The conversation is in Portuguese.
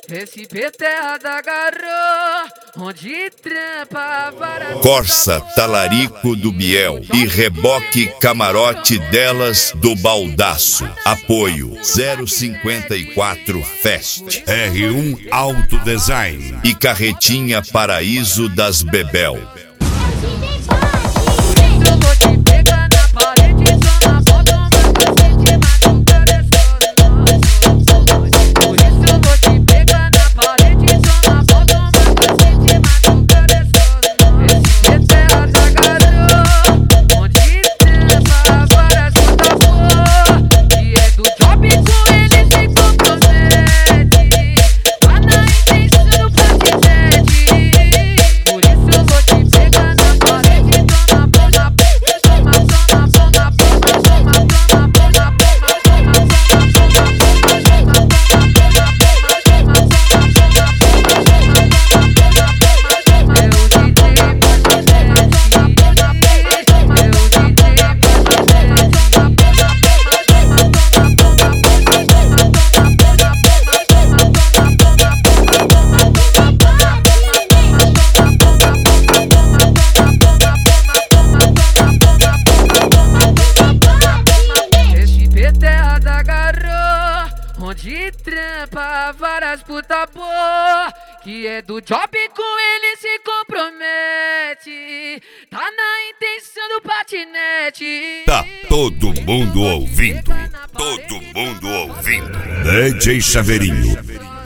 Recife, terra da garoa, onde trampa várias... Corsa, talarico do Biel e reboque camarote delas do Baldaço. Apoio 054 Fest, R1 Auto Design e Carretinha Paraíso das Bebel. Onde trampa várias puta boa, que é do job com ele se compromete. Tá na intenção do patinete. Tá todo mundo ouvindo, todo mundo ouvindo. DJ Chaveirinho.